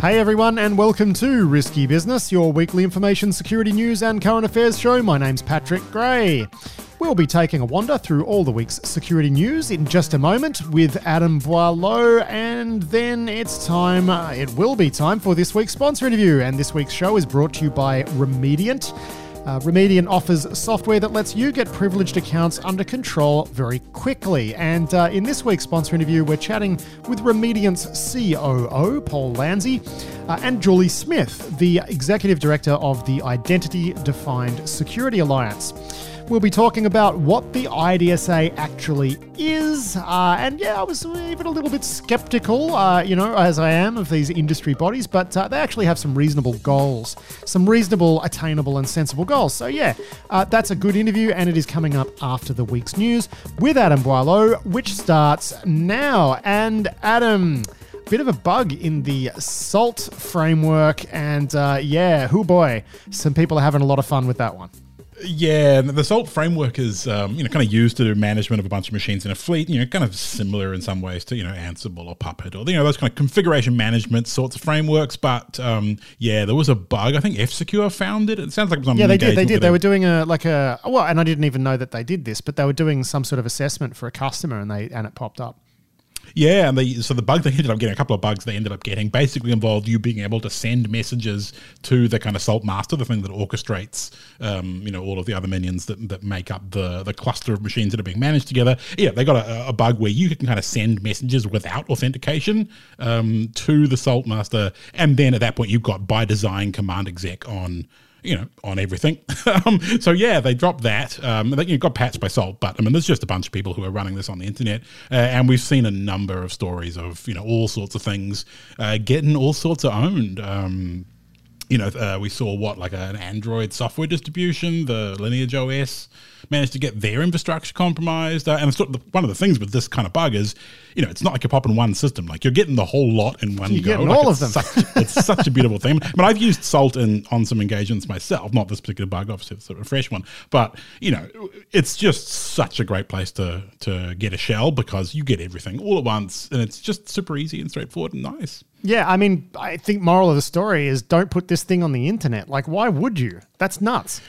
Hey everyone, and welcome to Risky Business, your weekly information, security news and current affairs show. My name's Patrick Gray. We'll be taking a wander through all the week's security news in just a moment with Adam Boileau, and then it will be time for this week's sponsor interview. And this week's show is brought to you by Remediant. Remediant offers software that lets you get privileged accounts under control very quickly. And in this week's sponsor interview, we're chatting with Remediant's COO, Paul Lanzi, and Julie Smith, the Executive Director of the Identity Defined Security Alliance. We'll be talking about what the IDSA actually is. And I was even a little bit skeptical, as I am of these industry bodies, but they actually have some reasonable goals, some reasonable, attainable and sensible goals. So that's a good interview, and it is coming up after the week's news with Adam Boileau, which starts now. And Adam, bit of a bug in the SALT framework, and hoo boy, some people are having a lot of fun with that one. Yeah, the SALT framework is, kind of used to do management of a bunch of machines in a fleet, kind of similar in some ways to, Ansible or Puppet or, those kind of configuration management sorts of frameworks. But, there was a bug. I think F-Secure found it. It sounds like it was on they did. They were doing and I didn't even know that they did this, but they were doing some sort of assessment for a customer and it popped up. Yeah, and so the bug they ended up getting, a couple of bugs they ended up getting, basically involved you being able to send messages to the kind of SALT master, the thing that orchestrates, all of the other minions that make up the cluster of machines that are being managed together. Yeah, they got a bug where you can kind of send messages without authentication to the SALT master, and then at that point you've got by design command exec on everything. They dropped that. They got patched by SALT, but there's just a bunch of people who are running this on the internet, and we've seen a number of stories of all sorts of things getting all sorts of owned. We saw an Android software distribution, the Lineage OS, managed to get their infrastructure compromised. And one of the things with this kind of bug is, it's not like you're popping one system. Like, you're getting the whole lot in one go. You're getting all of them. It's such a beautiful thing. I mean, I've used SALT on some engagements myself, not this particular bug, obviously it's a fresh one. But, it's just such a great place to get a shell, because you get everything all at once, and it's just super easy and straightforward and nice. Yeah, I think moral of the story is don't put this thing on the internet. Like, why would you? That's nuts.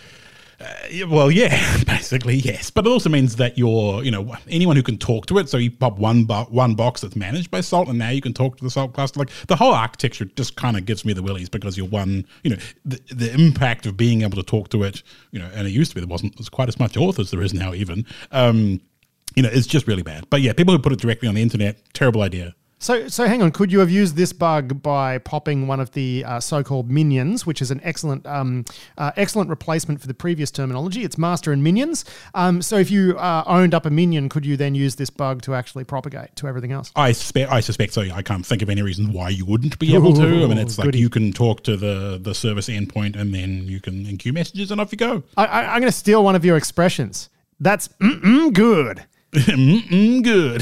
Basically, yes. But it also means that you're, anyone who can talk to it. So you pop one box that's managed by SALT, and now you can talk to the SALT cluster. Like, the whole architecture just kind of gives me the willies, because you're the impact of being able to talk to it, and it used to be there wasn't quite as much auth as there is now even, it's just really bad. But yeah, people who put it directly on the internet, terrible idea. So hang on, could you have used this bug by popping one of the so-called minions, which is an excellent replacement for the previous terminology? It's master and minions. So if you owned up a minion, could you then use this bug to actually propagate to everything else? I suspect so. I can't think of any reason why you wouldn't be able to. I mean, it's like you can talk to the service endpoint, and then you can enqueue messages, and off you go. I'm going to steal one of your expressions. That's good. Good.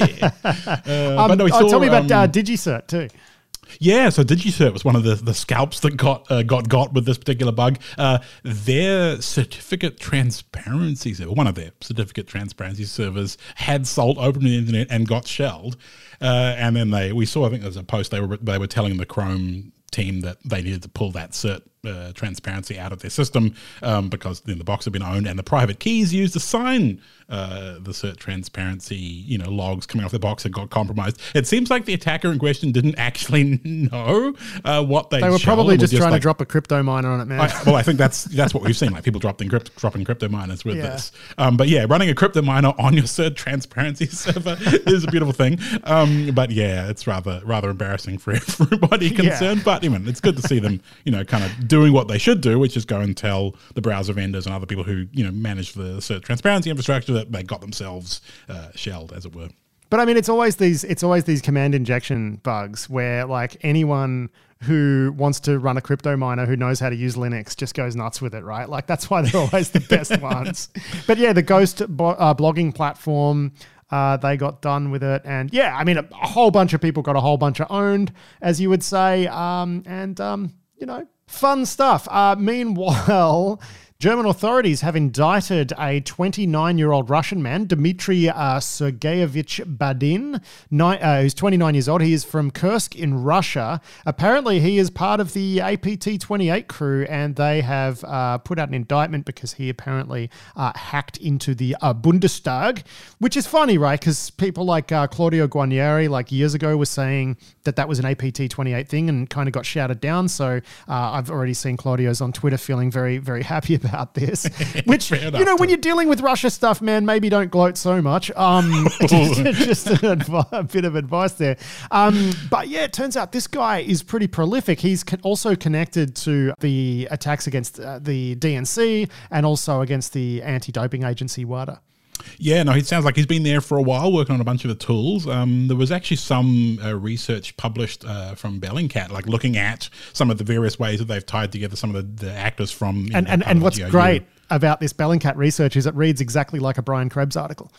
Tell me about DigiCert too. Yeah, so DigiCert was one of the scalps that got with this particular bug. Their certificate transparency server, one of their certificate transparency servers, had SALT open on the internet and got shelled. And then we saw, I think there was a post, they were telling the Chrome team that they needed to pull that cert transparency out of their system because then the box had been owned, and the private keys used to sign the cert transparency logs coming off the box had got compromised. It seems like the attacker in question didn't actually know what they were probably just trying to drop a crypto miner on it, man. I think that's what we've seen, like people dropping crypto miners with this. But yeah, running a crypto miner on your cert transparency server is a beautiful thing. But yeah, it's rather embarrassing for everybody concerned. But it's good to see them kind of doing what they should do, which is go and tell the browser vendors and other people who manage the cert transparency infrastructure that they got themselves shelled, as it were. But I mean, it's always these command injection bugs where like anyone who wants to run a crypto miner who knows how to use Linux just goes nuts with it, right? Like that's why they're always the best ones. But yeah, the Ghost blogging platform, they got done with it. And yeah, I mean, a whole bunch of people got a whole bunch of owned, as you would say. Fun stuff. Meanwhile, German authorities have indicted a 29-year-old Russian man, Dmitry Sergeyevich Badin, who's 29 years old. He is from Kursk in Russia. Apparently, he is part of the APT-28 crew, and they have put out an indictment because he apparently hacked into the Bundestag, which is funny, right? Because people like Claudio Guarnieri, like years ago, was saying that was an APT-28 thing and kind of got shouted down. So I've already seen Claudio's on Twitter feeling very, very happy about this, which, you know, when you're dealing with Russia stuff, man, maybe don't gloat so much. Just a bit of advice there. But yeah, it turns out this guy is pretty prolific. He's also connected to the attacks against the DNC and also against the anti-doping agency WADA. Yeah, no, it sounds like he's been there for a while working on a bunch of the tools. There was actually some research published from Bellingcat, like looking at some of the various ways that they've tied together some of the actors from... And what's great about this Bellingcat research is it reads exactly like a Brian Krebs article.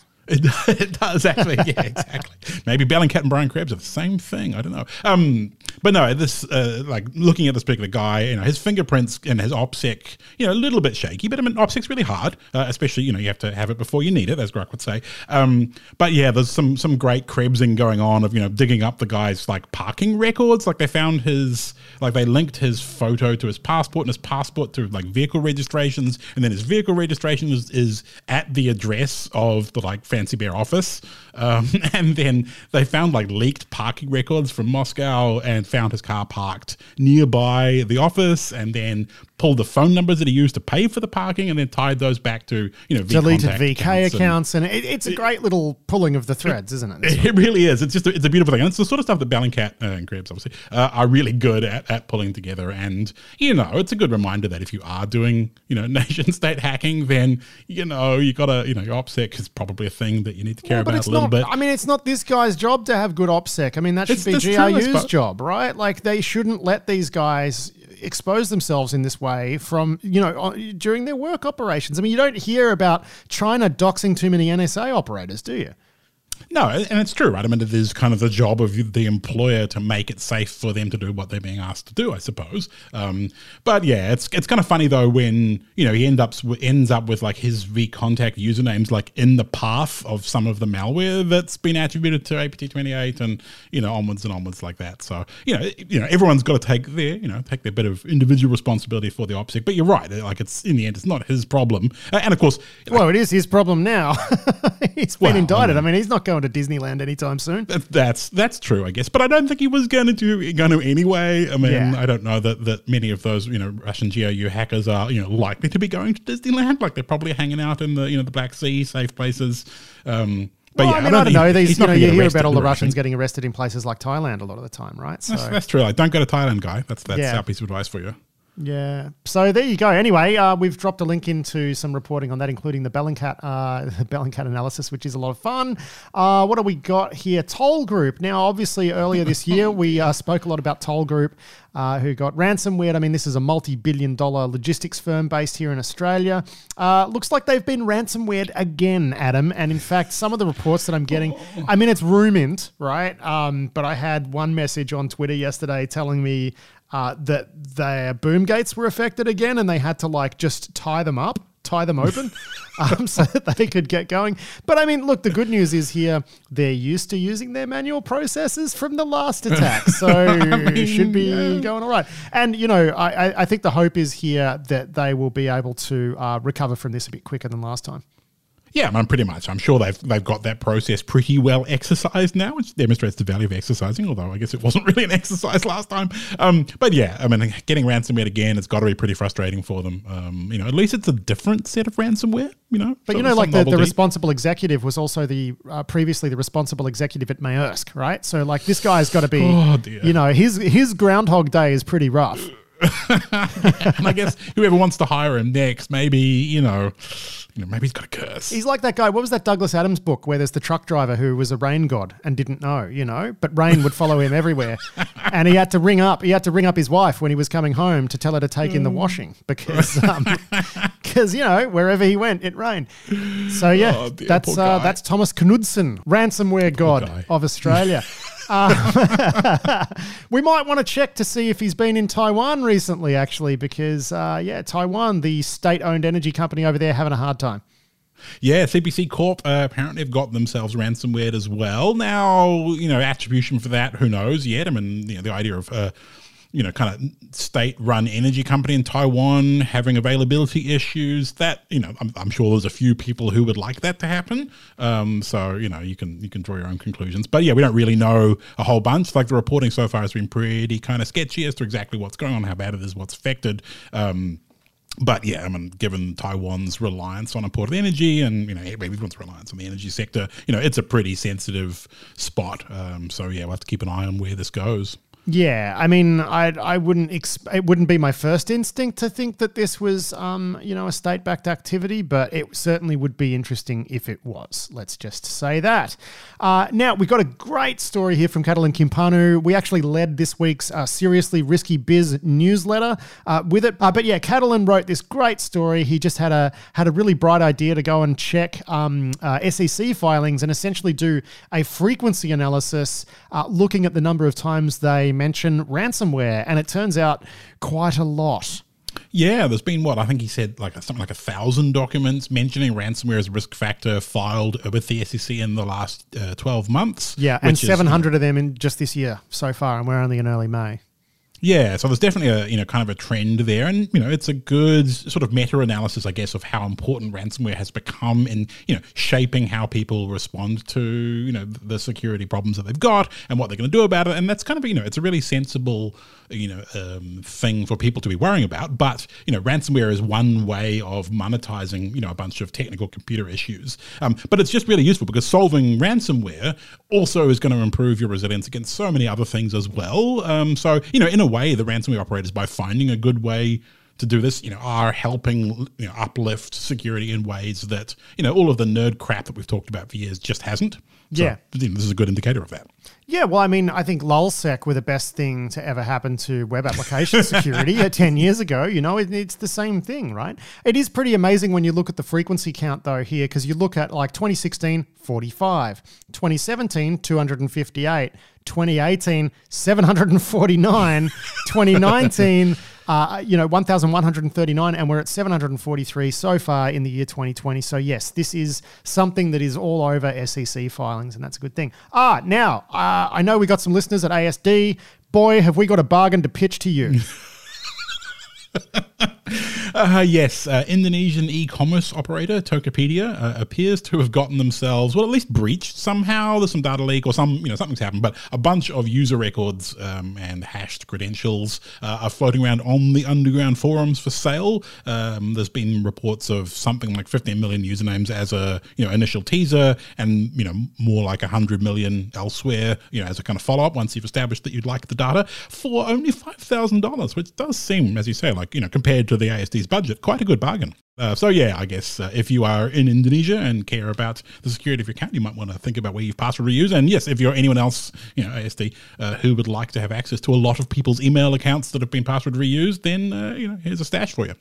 It does actually, yeah, exactly. Maybe Bellingcat and Brian Krebs are the same thing. I don't know. But no, this like looking at this particular guy, you know, his fingerprints and his OPSEC, you know, a little bit shaky. But I mean, OPSEC's really hard, especially, you know, you have to have it before you need it, as Grok would say. But yeah, there's some great Krebsing going on of, you know, digging up the guy's like parking records. Like they found they linked his photo to his passport and his passport to like vehicle registrations, and then his vehicle registration is at the address of the like Fancy Bear office, and then they found like leaked parking records from Moscow and found his car parked nearby the office, and then pulled the phone numbers that he used to pay for the parking, and then tied those back to, you know, deleted VK accounts, and it's a great little pulling of the threads, isn't it? It really is. It's a beautiful thing, and it's the sort of stuff that Bellingcat and Krebs obviously are really good at pulling together. And you know, it's a good reminder that if you are doing, you know, nation state hacking, then you know you gotta, you know, your OPSEC is probably a thing that you need to care about a little bit. I mean, it's not this guy's job to have good OPSEC. I mean, that should be GRU's job, right? Like they shouldn't let these guys expose themselves in this way from, you know, during their work operations. I mean, you don't hear about China doxing too many NSA operators, do you? No, and it's true, right? I mean, it is kind of the job of the employer to make it safe for them to do what they're being asked to do, I suppose. But yeah, it's kind of funny though when, you know, he ends up with like his vContact usernames like in the path of some of the malware that's been attributed to APT-28 and, you know, onwards and onwards like that. So, you know, everyone's got to take their bit of individual responsibility for the OPSEC. But you're right, like it's in the end, it's not his problem. And of course, well, it is his problem now. He's been indicted. I mean, he's not going to Disneyland anytime soon. That's true, I guess. But I don't think he was going to anyway. I mean, I don't know that many of those, you know, Russian GRU hackers are, you know, likely to be going to Disneyland. Like they're probably hanging out in the, you know, the Black Sea, safe places. But well, yeah, I mean, I don't know. These, you know, you hear about all the Russians getting arrested in places like Thailand a lot of the time, right? So that's true. Like, don't go to Thailand, guy. That's our piece of advice for you. Yeah. So there you go. Anyway, we've dropped a link into some reporting on that, including the Bellingcat analysis, which is a lot of fun. What do we got here? Toll Group. Now, obviously, earlier this year, we spoke a lot about Toll Group, who got ransomware. I mean, this is a multi-billion-dollar logistics firm based here in Australia. Looks like they've been ransomwared again, Adam. And in fact, some of the reports that I'm getting, I mean, it's rumored, right? But I had one message on Twitter yesterday telling me that their boom gates were affected again, and they had to like just tie them open so that they could get going. But I mean, look, the good news is here, they're used to using their manual processes from the last attack. So it should be going all right. And, you know, I think the hope is here that they will be able to recover from this a bit quicker than last time. Yeah, I mean, pretty much. I'm sure they've got that process pretty well exercised now, which demonstrates the value of exercising, although I guess it wasn't really an exercise last time. But yeah, I mean, getting ransomware again, it's got to be pretty frustrating for them. You know, at least it's a different set of ransomware, you know. But you know, like the responsible executive was also previously the responsible executive at Maersk, right? So like this guy's got to be, you know, his Groundhog Day is pretty rough. And I guess whoever wants to hire him next, maybe, you know, maybe he's got a curse. He's like that guy. What was that Douglas Adams book where there's the truck driver who was a rain god and didn't know, you know, but rain would follow him everywhere. And he had to ring up his wife when he was coming home to tell her to take in the washing because, you know, wherever he went, it rained. So yeah, that's Thomas Knudsen, ransomware god of Australia. We might want to check to see if he's been in Taiwan recently, actually, because, Taiwan, the state-owned energy company over there, having a hard time. Yeah, CPC Corp apparently have got themselves ransomware as well. Now, attribution for that, who knows yet? I mean, the idea of kind of state-run energy company in Taiwan having availability issues, that, I'm sure there's a few people who would like that to happen. So, you can draw your own conclusions. But yeah, we don't really know a whole bunch. Like, the reporting so far has been pretty kind of sketchy as to exactly what's going on, how bad it is, what's affected. But yeah, I mean, given Taiwan's reliance on imported energy and, everyone's reliance on the energy sector, it's a pretty sensitive spot. So yeah, we'll have to keep an eye on where this goes. Yeah, I mean, I wouldn't it wouldn't be my first instinct to think that this was, a state-backed activity, but it certainly would be interesting if it was. Let's just say that. Now, we've got a great story here from Catalin Kimpanu. We actually led this week's Seriously Risky Biz newsletter with it. But yeah, Catalin wrote this great story. He just had a really bright idea to go and check SEC filings and essentially do a frequency analysis looking at the number of times they mention ransomware, and it turns out quite a lot. Yeah, there's been I think he said something like 1,000 documents mentioning ransomware as a risk factor filed with the SEC in the last 12 months. Yeah, and 700 of them in just this year so far, and we're only in early May. Yeah, so there's definitely a kind of a trend there, and it's a good sort of meta-analysis, I guess, of how important ransomware has become in shaping how people respond to the security problems that they've got and what they're going to do about it. And that's kind of it's a really sensible thing for people to be worrying about. But ransomware is one way of monetizing a bunch of technical computer issues. But it's just really useful because solving ransomware also is going to improve your resilience against so many other things as well. So in a way, the ransomware operators, by finding a good way to do this, are helping uplift security in ways that all of the nerd crap that we've talked about for years just hasn't. So, yeah, this is a good indicator of that. Yeah, well, I mean, I think lulzsec were the best thing to ever happen to web application security 10 years ago. It's the same thing, right? It is pretty amazing when you look at the frequency count, though, here, because you look at 2016, 45, 2017, 258, 2018, 749, 2019, 1,139, and we're at 743 so far in the year 2020. So yes, this is something that is all over SEC filings, and that's a good thing. Now, I know we got some listeners at ASD. Boy, have we got a bargain to pitch to you. Yes, Indonesian e-commerce operator Tokopedia appears to have gotten themselves, at least breached somehow. There's some data leak or something's happened, but a bunch of user records and hashed credentials are floating around on the underground forums for sale. There's been reports of something like 15 million usernames as a initial teaser, and more like 100 million elsewhere, as a kind of follow-up once you've established that you'd like the data, for only $5,000, which does seem, as you say, compared to the ASD's budget, quite a good bargain. So yeah, I guess if you are in Indonesia and care about the security of your account, you might want to think about where you've password reused. And yes, if you're anyone else, ASD, who would like to have access to a lot of people's email accounts that have been password reused, then here's a stash for you.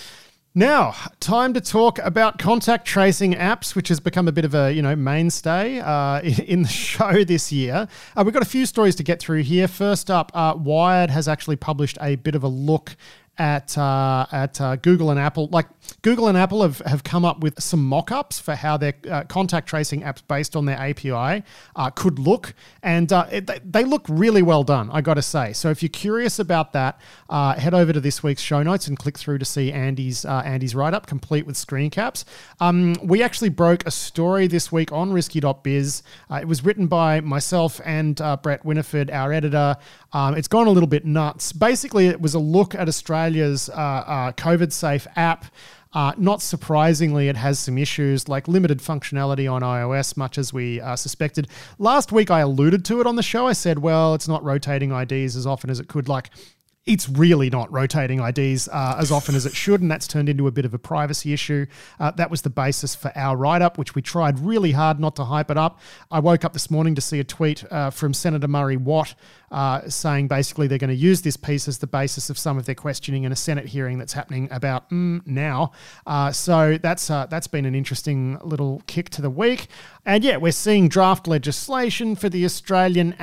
Now, time to talk about contact tracing apps, which has become a bit of a mainstay in the show this year. We've got a few stories to get through here. First up, Wired has actually published a bit of a look at Google and Apple. Google and Apple have come up with some mock-ups for how their contact tracing apps based on their API could look, and they look really well done, I got to say. So if you're curious about that, head over to this week's show notes and click through to see Andy's write-up, complete with screen caps. We actually broke a story this week on Risky.biz. It was written by myself and Brett Winifred, our editor. It's gone a little bit nuts. Basically, it was a look at Australia's COVID-safe app. Not surprisingly, it has some issues like limited functionality on iOS, much as we suspected. Last week, I alluded to it on the show. I said, well, it's not rotating IDs as often as it could. It's really not rotating IDs as often as it should, and that's turned into a bit of a privacy issue. That was the basis for our write-up, which we tried really hard not to hype it up. I woke up this morning to see a tweet from Senator Murray Watt saying basically they're going to use this piece as the basis of some of their questioning in a Senate hearing that's happening about now. So that's been an interesting little kick to the week. And yeah, we're seeing draft legislation for the Australian app.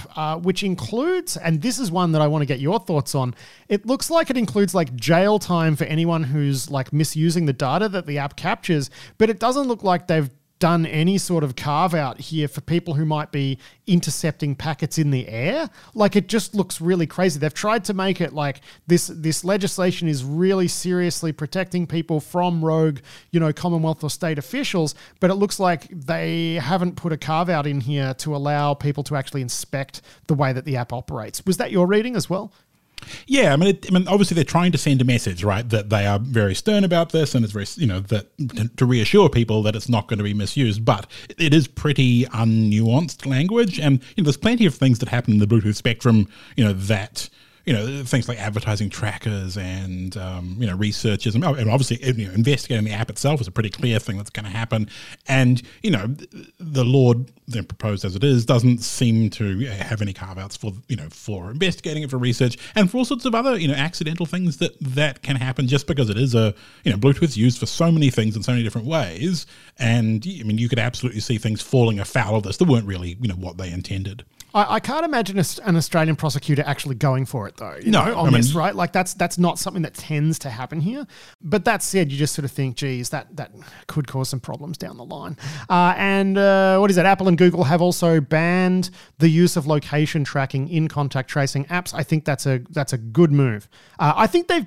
which includes, and this is one that I want to get your thoughts on, it looks like it includes like jail time for anyone who's like misusing the data that the app captures, but it doesn't look like they've done any sort of carve out here for people who might be intercepting packets in the air. Like, it just looks really crazy. They've tried to make it like this legislation is really seriously protecting people from rogue, Commonwealth or state officials, but it looks like they haven't put a carve out in here to allow people to actually inspect the way that the app operates. Was that your reading as well? Yeah, I mean, obviously they're trying to send a message, right, that they are very stern about this, and it's very, that to reassure people that it's not going to be misused. But it is pretty unnuanced language, and there's plenty of things that happen in the Bluetooth spectrum, that. Things like advertising trackers and, researchers. And obviously, investigating the app itself is a pretty clear thing that's going to happen. And, the law, then proposed as it is, doesn't seem to have any carve-outs for investigating it, for research, and for all sorts of other, accidental things that can happen just because it is Bluetooth's used for so many things in so many different ways. And, you could absolutely see things falling afoul of this that weren't really, what they intended. I can't imagine an Australian prosecutor actually going for it, though. This, right? Like, that's not something that tends to happen here. But that said, you just sort of think, geez, that could cause some problems down the line. What is that? Apple and Google have also banned the use of location tracking in contact tracing apps. I think that's a good move. I think they've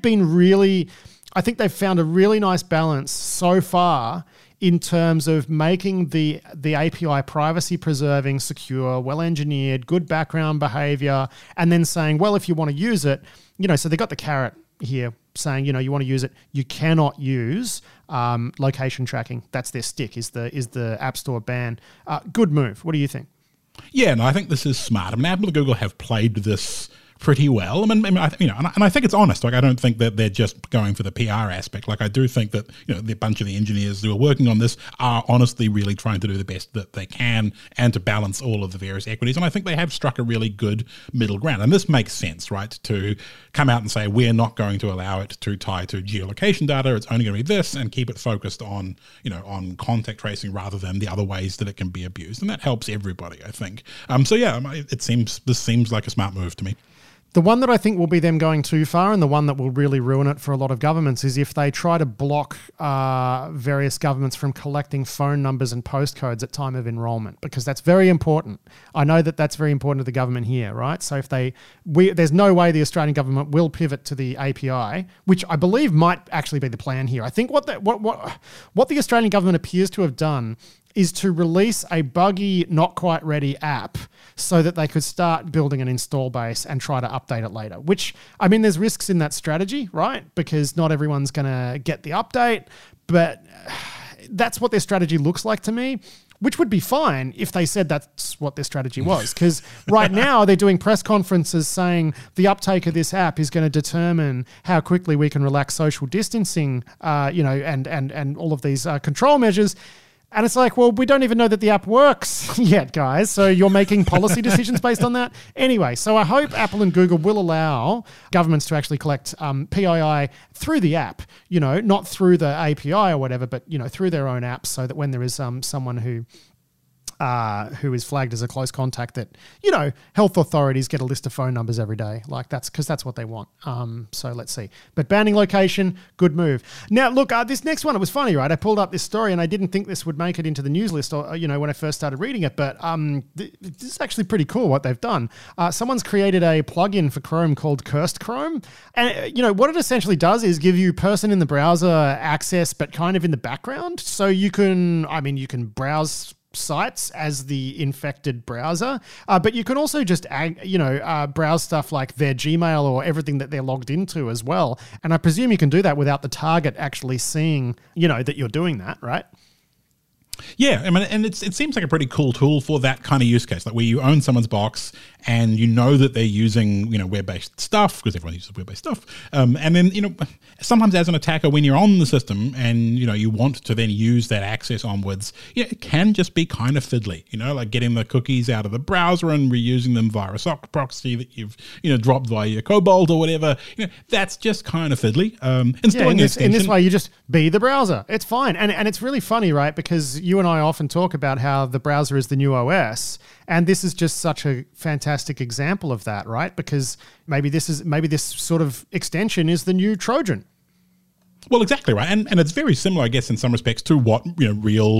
found a really nice balance so far in terms of making the API privacy-preserving, secure, well-engineered, good background behavior, and then saying, well, if you want to use it, so they got the carrot here saying, you want to use it, you cannot use location tracking. That's their stick, is the App Store ban. Good move. What do you think? Yeah, no, I think this is smart. Apple and Google have played this pretty well. And I think it's honest. Like, I don't think that they're just going for the PR aspect. Like, I do think that, the bunch of the engineers who are working on this are honestly really trying to do the best that they can and to balance all of the various equities. And I think they have struck a really good middle ground. And this makes sense, right? To come out and say, we're not going to allow it to tie to geolocation data. It's only going to be this, and keep it focused on, on contact tracing rather than the other ways that it can be abused. And that helps everybody, I think. This seems like a smart move to me. The one that I think will be them going too far, and the one that will really ruin it for a lot of governments, is if they try to block various governments from collecting phone numbers and postcodes at time of enrolment, because that's very important. I know that that's very important to the government here, right? So if there's no way the Australian government will pivot to the API, which I believe might actually be the plan here. I think what the Australian government appears to have done is to release a buggy, not quite ready app so that they could start building an install base and try to update it later, which, there's risks in that strategy, right? Because not everyone's going to get the update, but that's what their strategy looks like to me, which would be fine if they said that's what their strategy was. Because right now they're doing press conferences saying the uptake of this app is going to determine how quickly we can relax social distancing, and all of these control measures. And it's like, well, we don't even know that the app works yet, guys. So you're making policy decisions based on that? Anyway, so I hope Apple and Google will allow governments to actually collect PII through the app, not through the API or whatever, but, through their own apps, so that when there is someone who is flagged as a close contact, that, health authorities get a list of phone numbers every day. Like, that's because that's what they want. So let's see. But banning location, good move. Now, look, this next one, it was funny, right? I pulled up this story and I didn't think this would make it into the news list or, when I first started reading it. But this is actually pretty cool what they've done. Someone's created a plugin for Chrome called Cursed Chrome. And, what it essentially does is give you person in the browser access, but kind of in the background. So you can browse sites as the infected browser, but you can also just browse stuff like their Gmail or everything that they're logged into as well. And I presume you can do that without the target actually seeing that you're doing that, right? Yeah, and it seems like a pretty cool tool for that kind of use case, like where you own someone's box and that they're using, web-based stuff, because everyone uses web-based stuff. And then, sometimes as an attacker, when you're on the system and, you want to then use that access onwards, it can just be kind of fiddly, like getting the cookies out of the browser and reusing them via a sock proxy that you've, dropped via your Cobalt or whatever. That's just kind of fiddly. Installing in this way, you just be the browser. It's fine. And it's really funny, right? Because you and I often talk about how the browser is the new OS. And this is just such a fantastic example of that, right? Because maybe this sort of extension is the new Trojan. Well, exactly right, and it's very similar, I guess, in some respects to what real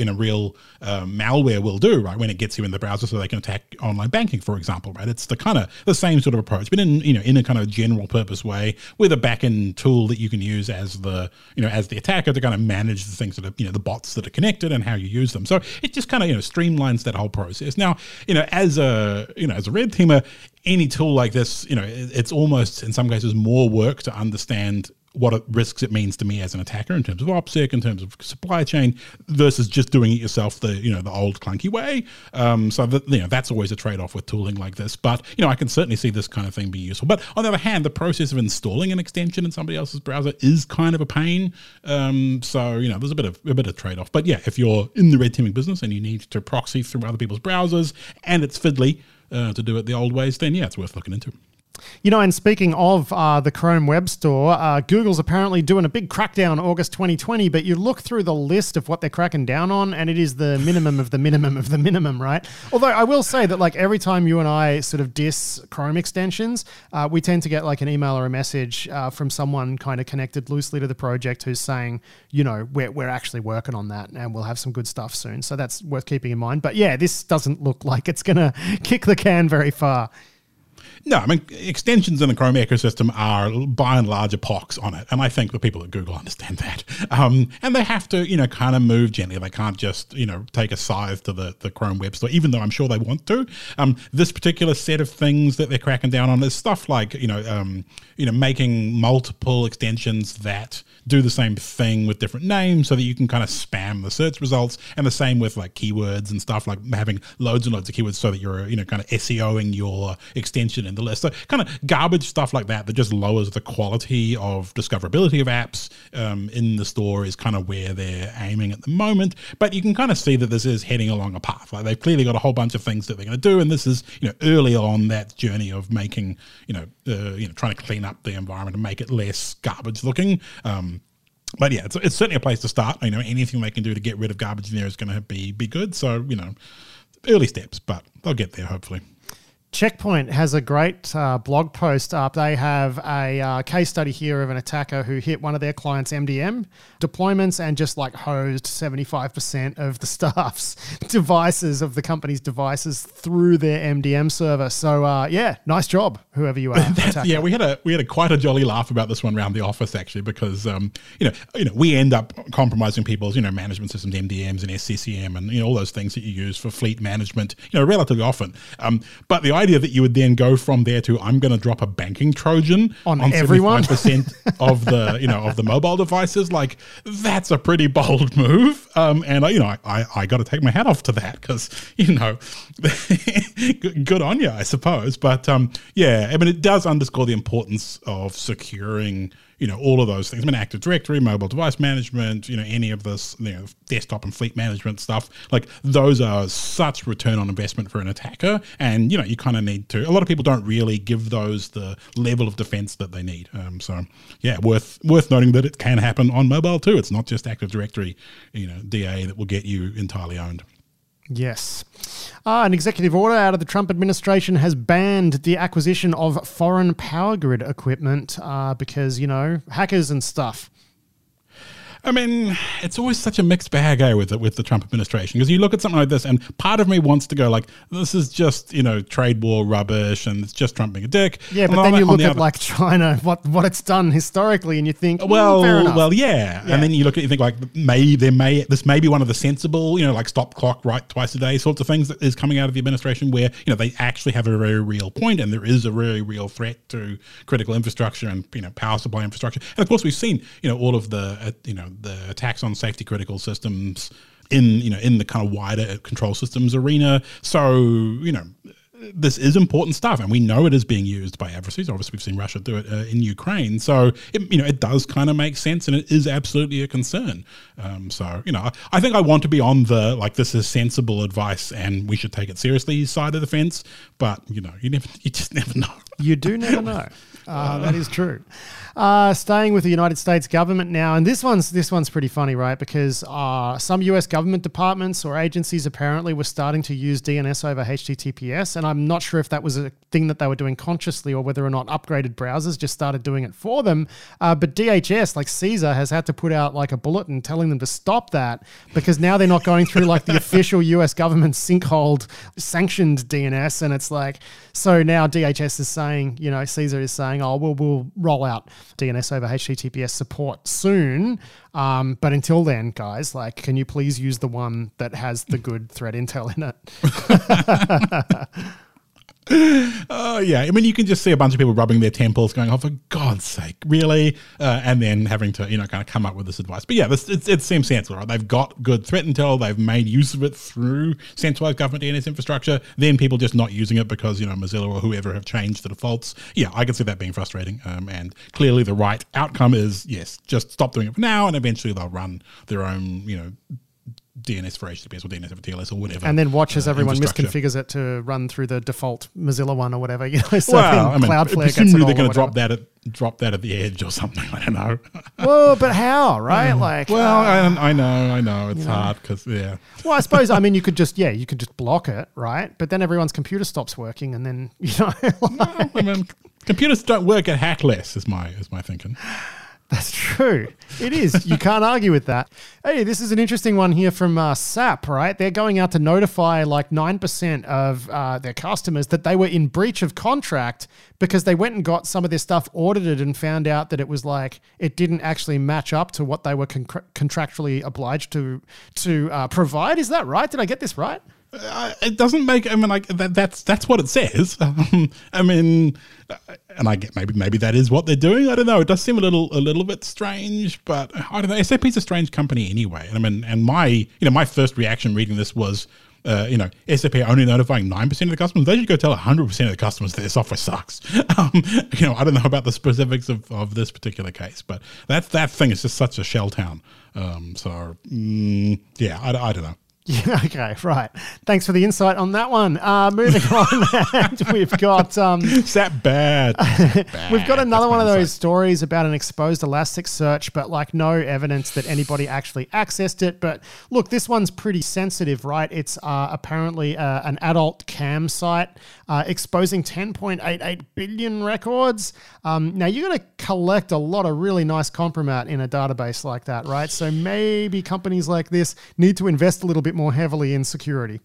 malware will do, right? When it gets you in the browser, so they can attack online banking, for example, right? It's the same sort of approach, but in a kind of general purpose way, with a backend tool that you can use as the attacker to kind of manage the things that are the bots that are connected and how you use them. So it just kind of streamlines that whole process. Now, as a red teamer, any tool like this, it's almost in some cases more work to understand what risks it means to me as an attacker in terms of OPSEC, in terms of supply chain, versus just doing it yourself the old clunky way. So that, that's always a trade-off with tooling like this. But I can certainly see this kind of thing being useful. But on the other hand, the process of installing an extension in somebody else's browser is kind of a pain. So there's a bit of trade-off. But yeah, if you're in the red teaming business and you need to proxy through other people's browsers and it's fiddly to do it the old ways, then yeah, it's worth looking into. And speaking of the Chrome Web Store, Google's apparently doing a big crackdown August 2020, but you look through the list of what they're cracking down on, and it is the minimum of the minimum of the minimum, right? Although I will say that every time you and I sort of diss Chrome extensions, we tend to get an email or a message from someone kind of connected loosely to the project who's saying, we're actually working on that and we'll have some good stuff soon. So that's worth keeping in mind. But yeah, this doesn't look like it's going to kick the can very far. No, I mean, extensions in the Chrome ecosystem are by and large a pox on it. And I think the people at Google understand that. And they have to, kind of move gently. They can't just, take a scythe to the Chrome Web Store, even though I'm sure they want to. This particular set of things that they're cracking down on is stuff like, making multiple extensions that do the same thing with different names so that you can kind of spam the search results. And the same with keywords and stuff, like having loads and loads of keywords so that you're, kind of SEOing your extension in the list. So kind of garbage stuff like that just lowers the quality of discoverability of apps in the store is kind of where they're aiming at the moment. But you can kind of see that this is heading along a path. They've clearly got a whole bunch of things that they're going to do. And this is, early on that journey of making, trying to clean up the environment and make it less garbage looking. But yeah, it's certainly a place to start. Anything they can do to get rid of garbage in there is going to be good. So, early steps, but they'll get there hopefully. Checkpoint has a great blog post up. They have a case study here of an attacker who hit one of their clients' MDM deployments and just hosed 75% of the staff's devices, of the company's devices, through their MDM server. So yeah, nice job, whoever you are. Yeah, we had a quite a jolly laugh about this one around the office actually, because we end up compromising people's management systems, MDMs and SCCM and all those things that you use for fleet management relatively often. But the idea that you would then go from there to I'm going to drop a banking Trojan on everyone 75% of the of the mobile devices, that's a pretty bold move. And I got to take my hat off to that, because good on you, I suppose. But yeah, I mean, it does underscore the importance of securing all of those things. I mean, Active Directory, mobile device management, any of this, desktop and fleet management stuff, those are such return on investment for an attacker. And, you kind of need to, a lot of people don't really give those the level of defense that they need. So yeah, worth noting that it can happen on mobile too. It's not just Active Directory, DA that will get you entirely owned. Yes. An executive order out of the Trump administration has banned the acquisition of foreign power grid equipment because, hackers and stuff. I mean, it's always such a mixed bag with the Trump administration, because you look at something like this and part of me wants to go this is just, trade war rubbish and it's just Trump being a dick. Yeah, but then you look at China, what it's done historically, and you think, fair enough. Well, yeah. And then you look at it, you think this may be one of the sensible, stop clock, write twice a day sorts of things that is coming out of the administration where, they actually have a very real point and there is a very real threat to critical infrastructure and, power supply infrastructure. And of course we've seen, all of the, the attacks on safety critical systems in the kind of wider control systems arena. So, this is important stuff, and we know it is being used by adversaries. Obviously, we've seen Russia do it in Ukraine. So, it does kind of make sense, and it is absolutely a concern. So, I think I want to be on the, this is sensible advice, and we should take it seriously side of the fence. But, you just never know. You do never know. That is true. Staying with the United States government now, and this one's pretty funny, right? Because some US government departments or agencies apparently were starting to use DNS over HTTPS, and I'm not sure if that was a thing that they were doing consciously or whether or not upgraded browsers just started doing it for them. But DHS, like Caesar, has had to put out like a bulletin telling them to stop that because now they're not going through like the official US government sinkhole sanctioned DNS, and it's like, so now DHS is saying, Caesar is saying, oh, we'll roll out DNS over HTTPS support soon. But until then, guys, like, can you please use the one that has the good threat intel in it? Oh, yeah. I mean, you can just see a bunch of people rubbing their temples going, oh, for God's sake, really? And then having to, kind of come up with this advice. But yeah, it seems sensible, right? They've got good threat intel. They've made use of it through centralized government DNS infrastructure. Then people just not using it because, Mozilla or whoever have changed the defaults. Yeah, I can see that being frustrating. And clearly the right outcome is, yes, just stop doing it for now. And eventually they'll run their own, DNS for HTTPS or DNS for TLS or whatever. And then watch as everyone misconfigures it to run through the default Mozilla one or whatever. So Cloudflare presumably they're going to drop that at the edge or something. I don't know. Well, but how, right? I know. It's hard because, yeah. Well, I suppose, you could just block it, right? But then everyone's computer stops working and then, computers don't work at hack less is my thinking. That's true. It is. You can't argue with that. Hey, this is an interesting one here from SAP, right? They're going out to notify like 9% of their customers that they were in breach of contract because they went and got some of their stuff audited and found out that it was like it didn't actually match up to what they were contractually obliged to provide. Is that right? Did I get this right? It doesn't make. That's what it says. And I get maybe that is what they're doing. I don't know. It does seem a little bit strange, but I don't know. SAP's a strange company anyway. And my first reaction reading this was, SAP only notifying 9% of the customers. They should go tell 100% of the customers that their software sucks. I don't know about the specifics of this particular case, but that thing is just such a shell town. I don't know. Yeah, okay, right. Thanks for the insight on that one. Moving on, we've got... SAP bad. We've got another one of those stories about an exposed Elasticsearch, but like no evidence that anybody actually accessed it. But look, this one's pretty sensitive, right? It's apparently an adult cam site exposing 10.88 billion records. Now, you're going to collect a lot of really nice compromat in a database like that, right? So maybe companies like this need to invest a little bit more heavily in security.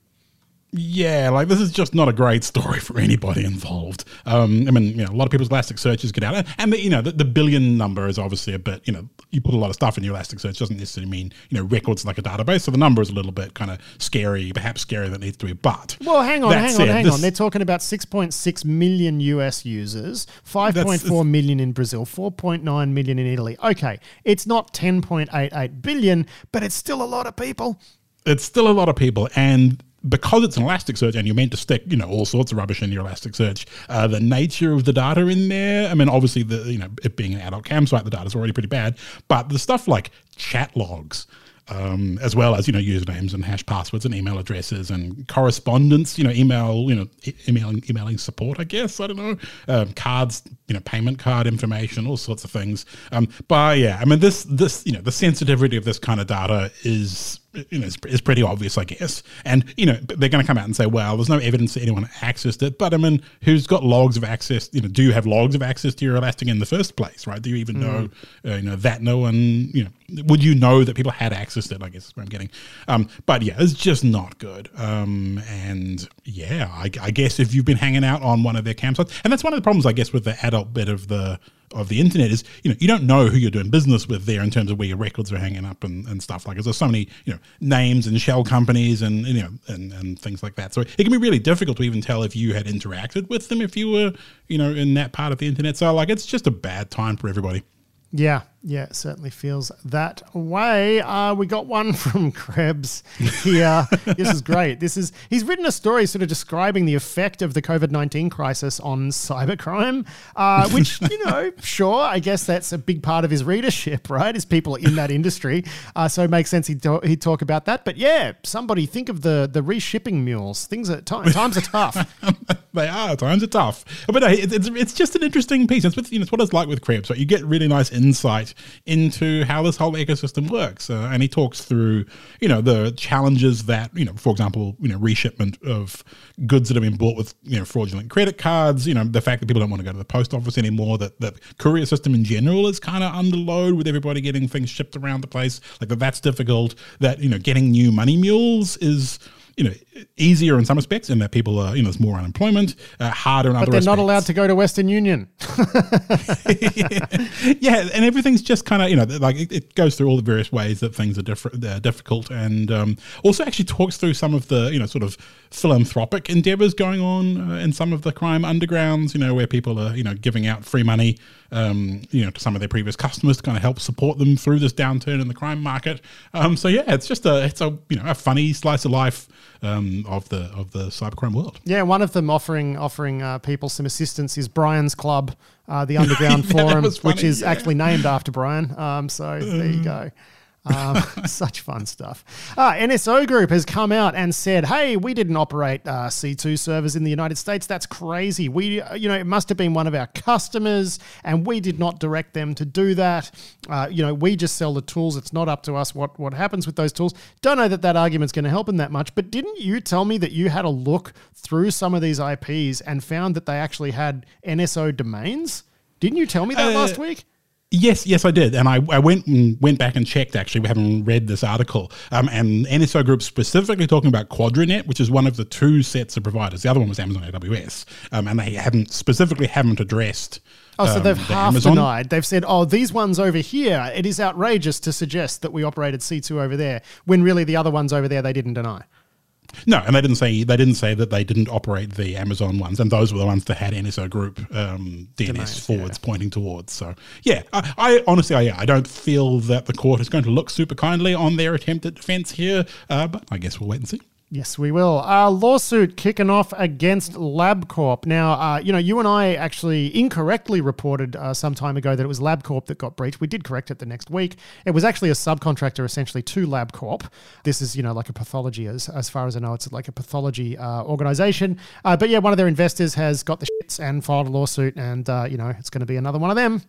Yeah, this is just not a great story for anybody involved. A lot of people's Elasticsearches get out, and the billion number is obviously a bit. You put a lot of stuff in your Elasticsearch doesn't necessarily mean records like a database. So the number is a little bit kind of scary, perhaps scarier than it needs to be. But hang on. They're talking about 6.6 million US users, 5.4 million in Brazil, 4.9 million in Italy. Okay, it's not 10.88 billion, but it's still a lot of people. It's still a lot of people, and because it's an Elasticsearch and you're meant to stick, all sorts of rubbish in your Elasticsearch, the nature of the data in there, obviously it being an adult cam site, the data's already pretty bad, but the stuff like chat logs, as well as, usernames and hash passwords and email addresses and correspondence, emailing support, I guess, I don't know, cards, payment card information, all sorts of things. But yeah, this, the sensitivity of this kind of data is pretty obvious, I guess. And, they're going to come out and say, well, there's no evidence that anyone accessed it. But who's got logs of access? Do you have logs of access to your Elastic in the first place, right? Do you even know, that no one, would you know that people had accessed it, I guess is what I'm getting. But yeah, it's just not good. And yeah, I guess if you've been hanging out on one of their campsites, and that's one of the problems, I guess, with the adult bit of the internet is, you don't know who you're doing business with there in terms of where your records are hanging up and stuff like it. There's so many, names and shell companies and things like that. So it can be really difficult to even tell if you had interacted with them if you were, in that part of the internet. So it's just a bad time for everybody. Yeah, it certainly feels that way. We got one from Krebs here. This is great. He's written a story sort of describing the effect of the COVID-19 crisis on cybercrime, which, sure, I guess that's a big part of his readership, right, is people in that industry. So it makes sense he'd talk about that. But yeah, somebody think of the reshipping mules. Times are tough. They are. Times are tough. But no, it's just an interesting piece. It's what it's like with Krebs. Right? You get really nice insight into how this whole ecosystem works. And he talks through, the challenges that, for example, reshipment of goods that have been bought with, fraudulent credit cards, the fact that people don't want to go to the post office anymore, that the courier system in general is kind of under load with everybody getting things shipped around the place. Like that's difficult. That, getting new money mules is, easier in some respects, in that people are, there's more unemployment, harder in other respects. But they're not allowed to go to Western Union. Yeah, and everything's just kind of, it goes through all the various ways that things are difficult, and also actually talks through some of the, sort of philanthropic endeavors going on in some of the crime undergrounds, where people are, giving out free money, to some of their previous customers to kind of help support them through this downturn in the crime market. So yeah, it's just a funny slice of life of the cybercrime world. Yeah, one of them offering people some assistance is Brian's Club, the underground forum, which is actually named after Brian. So there you go. Such fun stuff. NSO Group has come out and said, hey, we didn't operate C2 servers in the United States. That's crazy. We, it must have been one of our customers and we did not direct them to do that. We just sell the tools. It's not up to us what happens with those tools. Don't know that argument's going to help them that much, but didn't you tell me that you had a look through some of these IPs and found that they actually had NSO domains? Didn't you tell me that last week? Yes, I did, and I went back and checked. Actually, we haven't read this article, and NSO Group specifically talking about Quadranet, which is one of the two sets of providers. The other one was Amazon AWS, and they haven't addressed. So they've half denied. They've said, these ones over here, it is outrageous to suggest that we operated C2 over there, when really the other ones over there they didn't deny. No, and they didn't say that they didn't operate the Amazon ones, and those were the ones that had NSO Group DNS domains, forwards pointing towards. So yeah, I honestly, I don't feel that the court is going to look super kindly on their attempt at defence here, but I guess we'll wait and see. Yes, we will. Lawsuit kicking off against LabCorp. Now, you and I actually incorrectly reported some time ago that it was LabCorp that got breached. We did correct it the next week. It was actually a subcontractor essentially to LabCorp. This is, like a pathology, as far as I know, it's like a pathology organization. But yeah, one of their investors has got the shits and filed a lawsuit, and, it's going to be another one of them.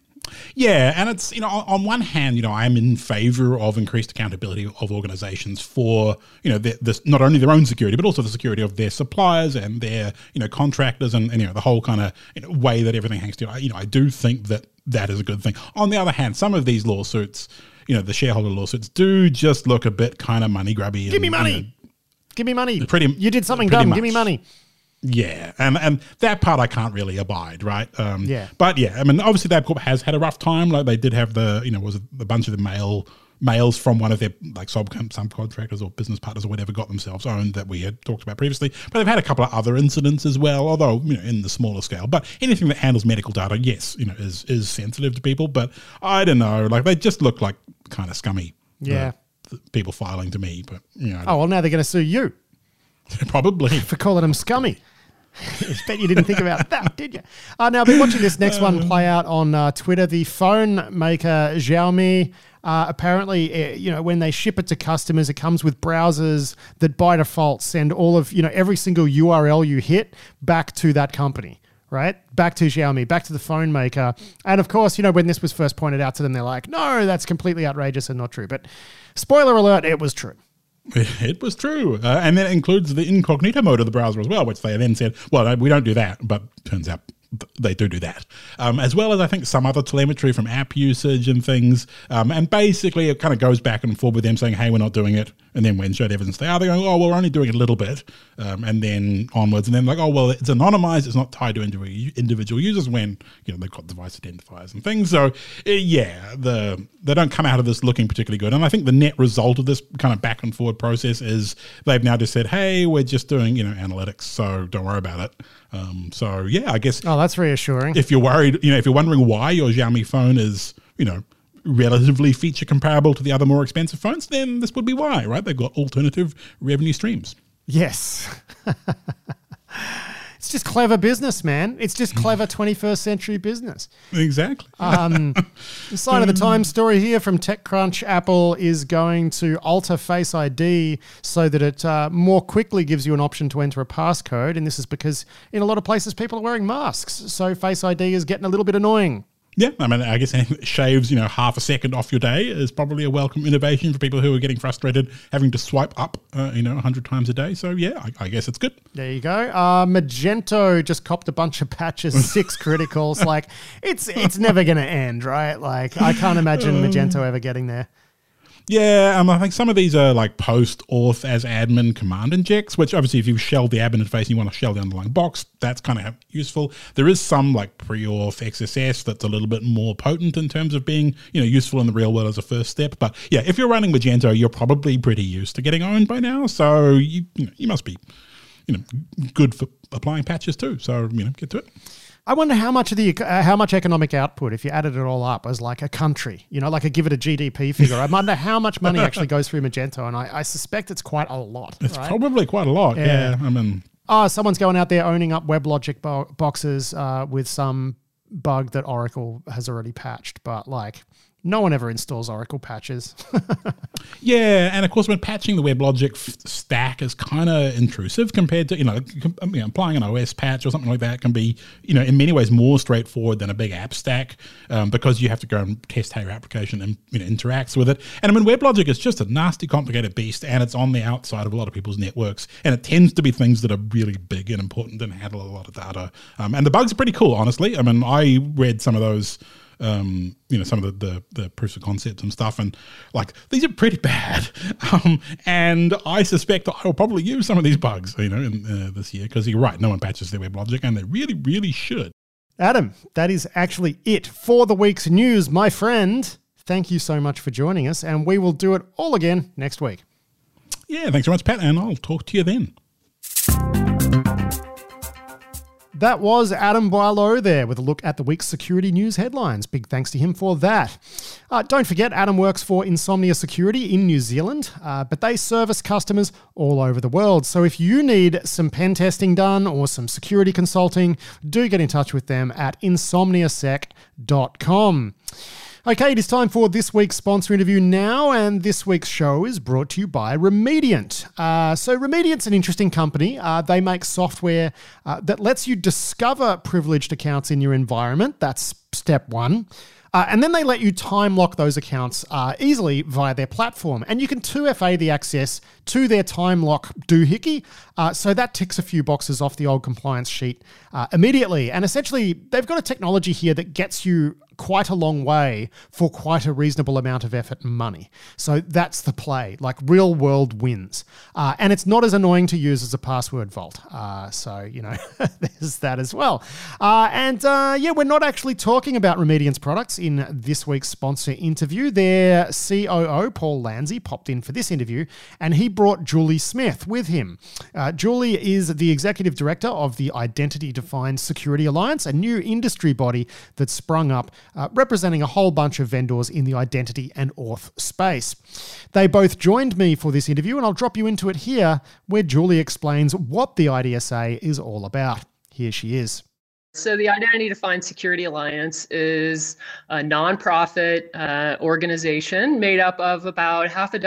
Yeah, and it's, on one hand, I'm in favor of increased accountability of organizations for, this, not only their own security, but also the security of their suppliers and their, contractors and the whole kind of way that everything hangs together. I do think that is a good thing. On the other hand, some of these lawsuits, the shareholder lawsuits do just look a bit kind of money grubby. Give me money. Give me money. You did something dumb. Much. Give me money. Yeah, and that part I can't really abide, right? Yeah. But yeah, I mean, obviously LabCorp has had a rough time. Like they did have was a bunch of the mails from one of their like subcontractors or business partners or whatever got themselves owned that we had talked about previously. But they've had a couple of other incidents as well, although in the smaller scale. But anything that handles medical data, yes, is sensitive to people. But I don't know, like they just look like kind of scummy. Yeah. The people filing to me, but Oh well, now they're going to sue you. Probably for calling them scummy. I bet you didn't think about that, did you? Now, I've been watching this next one play out on Twitter. The phone maker Xiaomi, apparently, when they ship it to customers, it comes with browsers that by default send all of, every single URL you hit back to that company, right? Back to Xiaomi, back to the phone maker. And of course, when this was first pointed out to them, they're like, no, that's completely outrageous and not true. But spoiler alert, it was true. It was true. And that includes the incognito mode of the browser as well, which they then said, well, no, we don't do that. But turns out they do that. As well as I think some other telemetry from app usage and things. And basically it kind of goes back and forth with them saying, hey, we're not doing it. And then when showed evidence, they are going, oh, well, we're only doing it a little bit. And then onwards. And then like, oh, well, it's anonymized. It's not tied to individual users when, they've got device identifiers and things. So yeah, they don't come out of this looking particularly good. And I think the net result of this kind of back and forward process is they've now just said, hey, we're just doing, analytics. So don't worry about it. So yeah, I guess. Oh, that's reassuring. If you're worried, if you're wondering why your Xiaomi phone is, relatively feature comparable to the other more expensive phones, then this would be why, right? They've got alternative revenue streams. Yes. It's just clever business, man. It's just clever 21st century business. Exactly. Side of the Times story here from TechCrunch. Apple is going to alter Face ID so that it more quickly gives you an option to enter a passcode. And this is because in a lot of places people are wearing masks. So Face ID is getting a little bit annoying. Yeah, I mean, I guess anything that shaves, half a second off your day is probably a welcome innovation for people who are getting frustrated having to swipe up, 100 times a day. So, yeah, I guess it's good. There you go. Magento just copped a bunch of patches, 6 criticals. Like, it's never going to end, right? Like, I can't imagine Magento ever getting there. Yeah, I think some of these are like post-auth as admin command injects, which obviously if you've shelled the admin interface and you want to shell the underlying box, that's kind of useful. There is some like pre-auth XSS that's a little bit more potent in terms of being, useful in the real world as a first step. But yeah, if you're running Magento, you're probably pretty used to getting owned by now. So you must be, good for applying patches too. So, get to it. I wonder how much economic output, if you added it all up as like a country, like give it a GDP figure. I wonder how much money actually goes through Magento, and I suspect it's quite a lot. It's probably quite a lot. Yeah. I mean, someone's going out there owning up WebLogic boxes with some bug that Oracle has already patched, but like, no one ever installs Oracle patches. Yeah, and of course, when patching the WebLogic stack is kind of intrusive compared to, applying an OS patch or something like that can be, in many ways more straightforward than a big app stack because you have to go and test how your application interacts with it. And I mean, WebLogic is just a nasty, complicated beast, and it's on the outside of a lot of people's networks, and it tends to be things that are really big and important and handle a lot of data. And the bugs are pretty cool, honestly. I mean, I read some of those. Some of the proofs of concept and stuff, and like these are pretty bad. And I suspect I will probably use some of these bugs, in this year, because you're right, no one patches their WebLogic, and they really, really should. Adam, that is actually it for the week's news, my friend. Thank you so much for joining us, and we will do it all again next week. Yeah, thanks very much, Pat, and I'll talk to you then. That was Adam Boileau there with a look at the week's security news headlines. Big thanks to him for that. Don't forget, Adam works for Insomnia Security in New Zealand, but they service customers all over the world. So if you need some pen testing done or some security consulting, do get in touch with them at insomniasec.com. Okay, it is time for this week's sponsor interview now, and this week's show is brought to you by Remediant. So Remediant's an interesting company. They make software that lets you discover privileged accounts in your environment. That's step one. And then they let you time lock those accounts easily via their platform. And you can 2FA the access to their time lock doohickey. So that ticks a few boxes off the old compliance sheet immediately. And essentially, they've got a technology here that gets you quite a long way for quite a reasonable amount of effort and money. So that's the play, like real world wins. And it's not as annoying to use as a password vault. So, there's that as well. We're not actually talking about Remediant's products in this week's sponsor interview. Their COO, Paul Lanzi, popped in for this interview, and he brought Julie Smith with him. Julie is the executive director of the Identity Defined Security Alliance, a new industry body that sprung up representing a whole bunch of vendors in the identity and auth space. They both joined me for this interview, and I'll drop you into it here, where Julie explains what the IDSA is all about. Here she is. So the Identity Defined Security Alliance is a nonprofit organization made up of about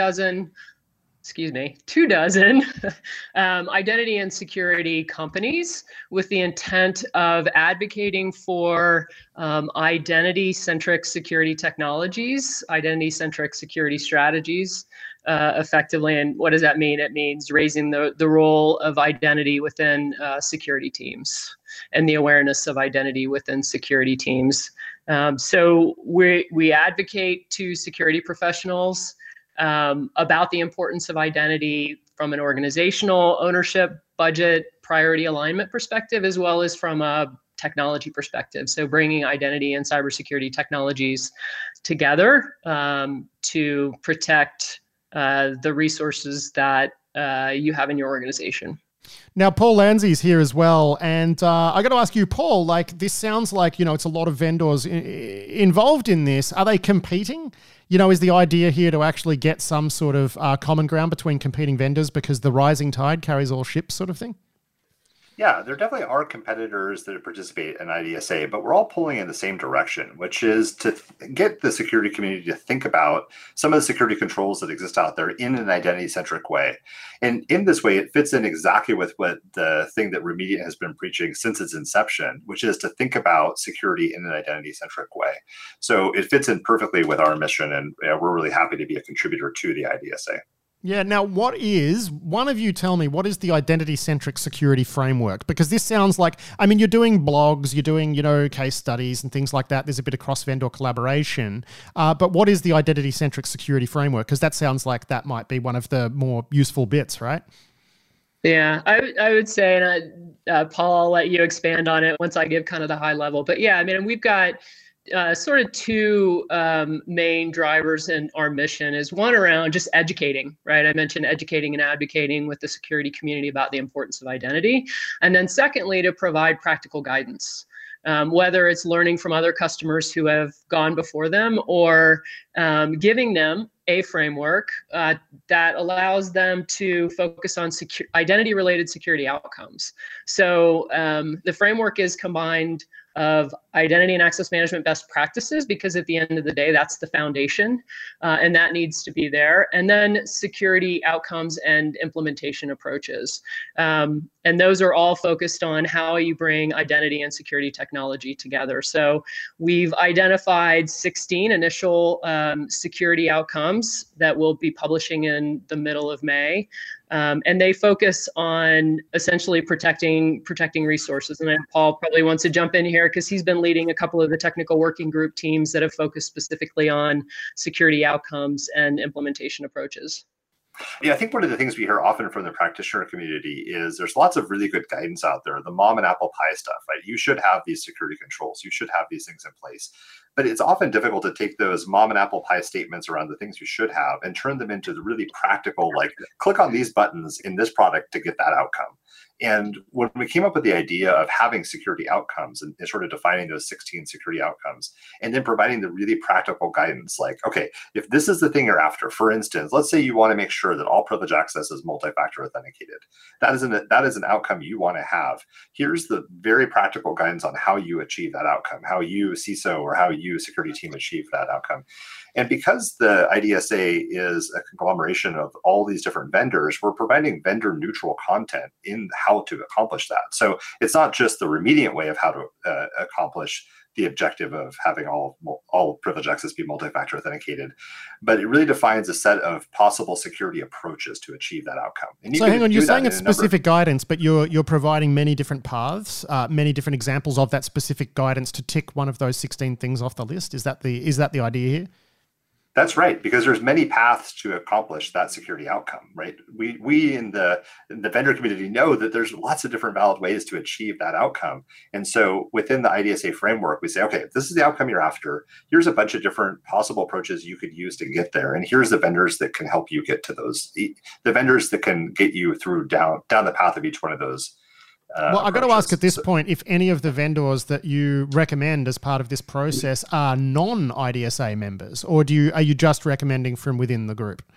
24 identity and security companies with the intent of advocating for identity-centric security technologies, identity-centric security strategies effectively. And what does that mean? It means raising the role of identity within security teams and the awareness of identity within security teams. So we advocate to security professionals about the importance of identity from an organizational ownership, budget, priority alignment perspective, as well as from a technology perspective. So bringing identity and cybersecurity technologies together to protect the resources that you have in your organization. Now, Paul Lanzi is here as well. And I got to ask you, Paul, this sounds like, it's a lot of vendors involved in this. Are they competing? Is the idea here to actually get some sort of common ground between competing vendors because the rising tide carries all ships sort of thing? Yeah, there definitely are competitors that participate in IDSA, but we're all pulling in the same direction, which is to get the security community to think about some of the security controls that exist out there in an identity-centric way. And in this way, it fits in exactly with what the thing that Remediant has been preaching since its inception, which is to think about security in an identity-centric way. So it fits in perfectly with our mission, and we're really happy to be a contributor to the IDSA. Yeah. Now, one of you tell me, what is the identity-centric security framework? Because this sounds like, I mean, you're doing blogs, you're doing, case studies and things like that. There's a bit of cross-vendor collaboration. But what is the identity-centric security framework? Because that sounds like that might be one of the more useful bits, right? Yeah, I would say, and Paul, I'll let you expand on it once I give kind of the high level. But yeah, I mean, we've got sort of two main drivers in our mission. Is one around just educating, right? I mentioned educating and advocating with the security community about the importance of identity. And then secondly, to provide practical guidance, whether it's learning from other customers who have gone before them or giving them a framework that allows them to focus on identity-related security outcomes. So the framework is combined of identity and access management best practices, because at the end of the day, that's the foundation, and that needs to be there. And then security outcomes and implementation approaches. And those are all focused on how you bring identity and security technology together. So we've identified 16 initial security outcomes that we'll be publishing in the middle of May. And they focus on essentially protecting resources. And then Paul probably wants to jump in here because he's been leading a couple of the technical working group teams that have focused specifically on security outcomes and implementation approaches. Yeah, I think one of the things we hear often from the practitioner community is there's lots of really good guidance out there, the mom and apple pie stuff, right? You should have these security controls. You should have these things in place. But it's often difficult to take those mom and apple pie statements around the things you should have and turn them into the really practical, like click on these buttons in this product to get that outcome. And when we came up with the idea of having security outcomes and sort of defining those 16 security outcomes, and then providing the really practical guidance, like, okay, if this is the thing you're after, for instance, let's say you want to make sure that all privilege access is multi-factor authenticated. That is an outcome you want to have. Here's the very practical guidance on how you achieve that outcome, how you CISO or how you security team achieve that outcome. And because the IDSA is a conglomeration of all these different vendors, we're providing vendor neutral content in how to accomplish that. So it's not just the Remediant way of how to accomplish the objective of having all privilege access be multi-factor authenticated, but it really defines a set of possible security approaches to achieve that outcome. And so hang on, you're saying it's specific guidance, but you're providing many different paths, many different examples of that specific guidance to tick one of those 16 things off the list. Is that the idea here? That's right, because there's many paths to accomplish that security outcome, right? We in the vendor community know that there's lots of different valid ways to achieve that outcome. And so within the IDSA framework, we say, okay, if this is the outcome you're after, here's a bunch of different possible approaches you could use to get there. And here's the vendors that can help you get to those, the vendors that can get you through down the path of each one of those. Well, I've got to ask at this point if any of the vendors that you recommend as part of this process are non-IDSA members, or are you just recommending from within the group?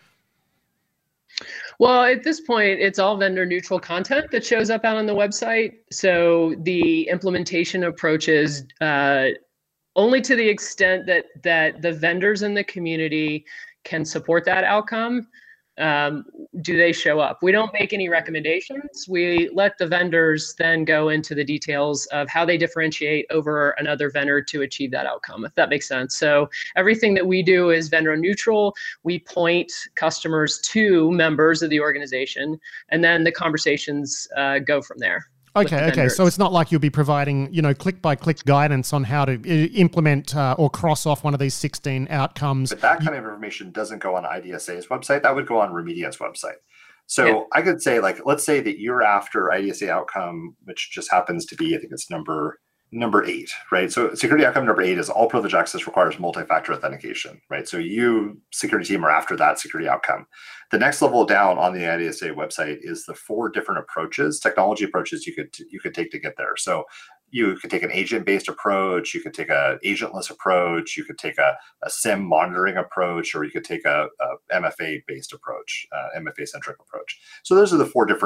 Well, at this point, it's all vendor neutral content that shows up out on the website. So the implementation approaches only to the extent that the vendors in the community can support that outcome. Do they show up? We don't make any recommendations. We let the vendors then go into the details of how they differentiate over another vendor to achieve that outcome, if that makes sense. So everything that we do is vendor neutral. We point customers to members of the organization, and then the conversations go from there. Okay. So it's not like you'll be providing, click-by-click guidance on how to implement or cross off one of these 16 outcomes. But that kind of information doesn't go on IDSA's website. That would go on Remediant's website. So yeah. I could say, let's say that you're after IDSA outcome, which just happens to be, I think it's number 8, right? So security outcome number 8 is all privilege access requires multi-factor authentication, right? So you, security team, are after that security outcome. The next level down on the IDSA website is the 4 different approaches, technology approaches you could take to get there. So you could take an agent-based approach, you could take an agentless approach, you could take a SIEM monitoring approach, or you could take a MFA-based approach, MFA-centric approach. So those are the 4 different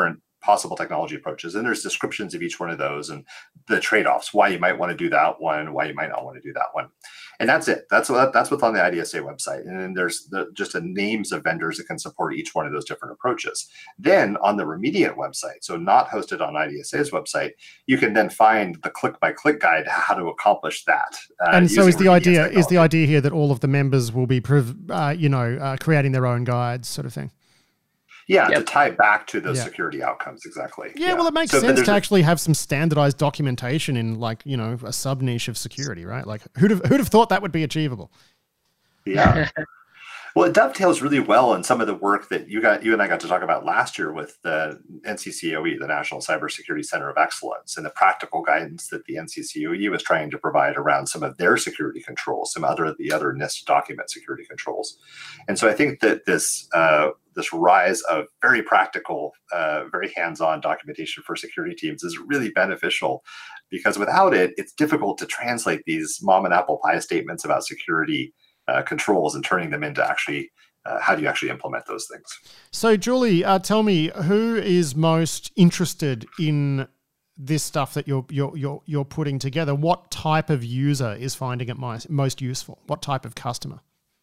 possible technology approaches, and there's descriptions of each one of those and the trade-offs, why you might want to do that one, why you might not want to do that one. And that's it. That's what's on the IDSA website. And then there's just the names of vendors that can support each one of those different approaches. Then on the Remediant website, so not hosted on IDSA's website, you can then find the click-by-click guide how to accomplish that. And so is the idea here that all of the members will be creating their own guides, sort of thing? Yeah, to tie back to those security outcomes, exactly. Yeah, well, it makes sense to actually have some standardized documentation in, like, a sub niche of security, right? Like, who'd have thought that would be achievable? Yeah. Well, it dovetails really well in some of the work that you and I got to talk about last year with the NCCOE, the National Cybersecurity Center of Excellence, and the practical guidance that the NCCOE was trying to provide around some of their security controls, the other NIST document security controls. And so I think that this rise of very practical, very hands-on documentation for security teams is really beneficial, because without it, it's difficult to translate these mom and apple pie statements about security controls and turning them into actually how do you actually implement those things. So, Julie, tell me, who is most interested in this stuff that you're putting together? What type of user is finding it most useful? What type of customer?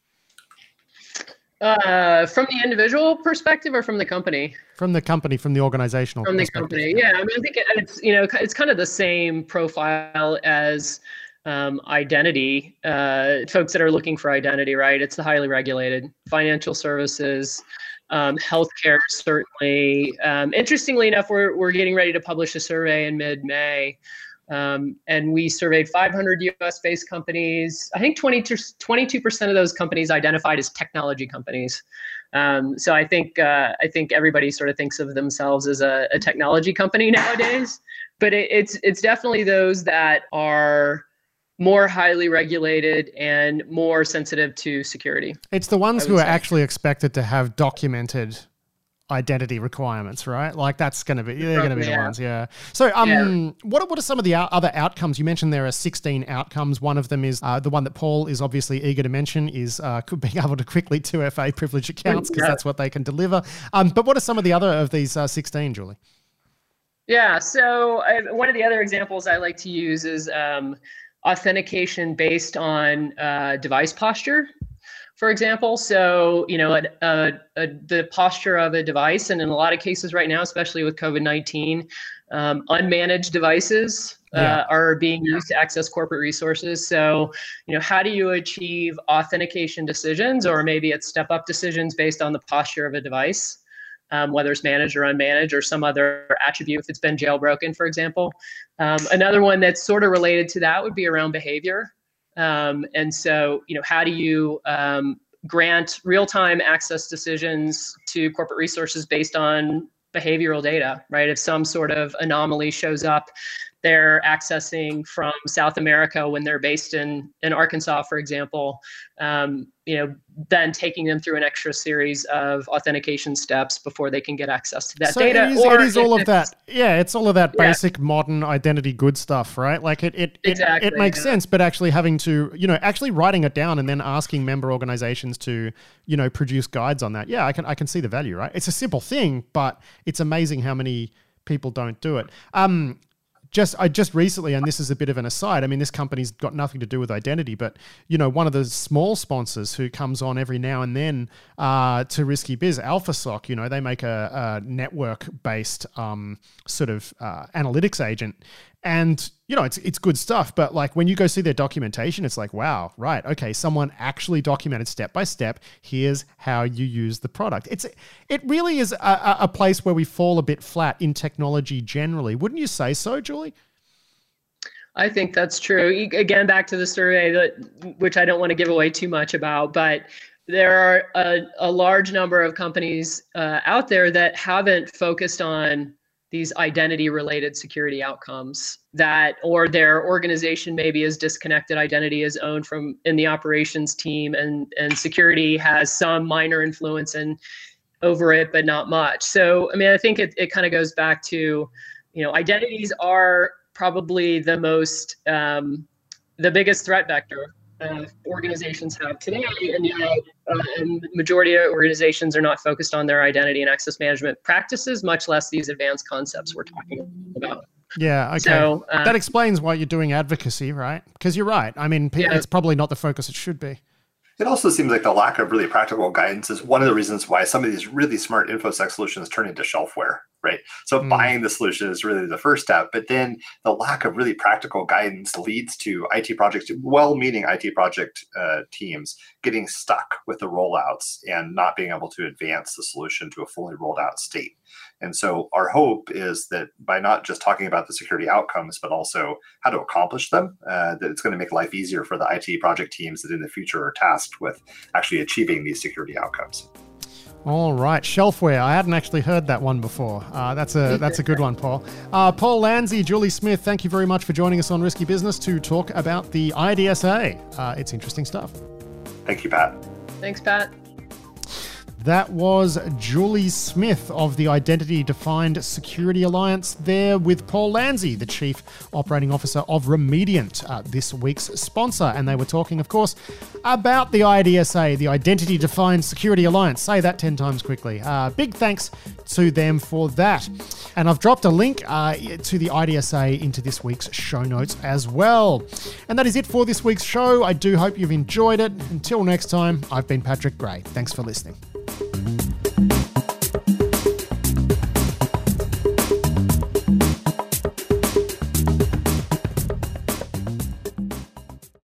From the individual perspective or from the company? From the company, from the organizational perspective. From the company, yeah. I mean, I think it's kind of the same profile as identity, folks that are looking for identity, right? It's the highly regulated financial services, healthcare, certainly. Interestingly enough, we're getting ready to publish a survey in mid-May. And we surveyed 500 US-based companies. I think 22% of those companies identified as technology companies. So I think everybody sort of thinks of themselves as a technology company nowadays. But it's definitely those that are more highly regulated and more sensitive to security. It's the ones who are actually expected to have documented identity requirements, right? Like they're going to be the ones, yeah. So what are some of the other outcomes? You mentioned there are 16 outcomes. One of them is the one that Paul is obviously eager to mention is being able to quickly 2FA privilege accounts, because that's what they can deliver. But what are some of the other of these 16, Julie? Yeah, so one of the other examples I like to use is authentication based on device posture, for example. So, the posture of a device, and in a lot of cases right now, especially with COVID-19, unmanaged devices are being used to access corporate resources. So, how do you achieve authentication decisions, or maybe it's step-up decisions based on the posture of a device? Whether it's managed or unmanaged or some other attribute, if it's been jailbroken, for example. Another one that's sort of related to that would be around behavior. And so, how do you grant real-time access decisions to corporate resources based on behavioral data, right? If some sort of anomaly shows up, they're accessing from South America when they're based in Arkansas, for example, then taking them through an extra series of authentication steps before they can get access to that data. It is all of that. Yeah, it's all of that basic modern identity good stuff, right? Like it makes sense, but actually having to, actually writing it down and then asking member organizations to, produce guides on that. Yeah, I can see the value, right? It's a simple thing, but it's amazing how many people don't do it. I just recently, and this is a bit of an aside, I mean, this company's got nothing to do with identity, but, one of the small sponsors who comes on every now and then to Risky Biz, AlphaSoc, they make a network-based sort of analytics agent. And, it's good stuff, but like when you go see their documentation, it's like, wow, right, okay, someone actually documented step by step, here's how you use the product. It really is a place where we fall a bit flat in technology generally. Wouldn't you say so, Julie? I think that's true. Again, back to the survey, which I don't want to give away too much about, but there are a large number of companies out there that haven't focused on these identity-related security outcomes, or their organization maybe is disconnected. Identity is owned in the operations team, and security has some minor influence over it, but not much. So, I mean, I think it kind of goes back to, identities are probably the biggest threat vector organizations have today, and and majority of organizations are not focused on their identity and access management practices, much less these advanced concepts we're talking about. Yeah, okay. So, that explains why you're doing advocacy, right? Because you're right. I mean, it's probably not the focus it should be. It also seems like the lack of really practical guidance is one of the reasons why some of these really smart InfoSec solutions turn into shelfware, right? So buying the solution is really the first step, but then the lack of really practical guidance leads to IT projects, well-meaning IT project teams getting stuck with the rollouts and not being able to advance the solution to a fully rolled out state. And so our hope is that by not just talking about the security outcomes, but also how to accomplish them, that it's going to make life easier for the IT project teams that in the future are tasked with actually achieving these security outcomes. All right, shelfware. I hadn't actually heard that one before. That's a good one, Paul. Paul Landsey, Julie Smith, thank you very much for joining us on Risky Business to talk about the IDSA. It's interesting stuff. Thank you, Pat. Thanks, Pat. That was Julie Smith of the Identity Defined Security Alliance there with Paul Landsey, the Chief Operating Officer of Remediant, this week's sponsor. And they were talking, of course, about the IDSA, the Identity Defined Security Alliance. Say that 10 times quickly. Big thanks to them for that. And I've dropped a link to the IDSA into this week's show notes as well. And that is it for this week's show. I do hope you've enjoyed it. Until next time, I've been Patrick Gray. Thanks for listening.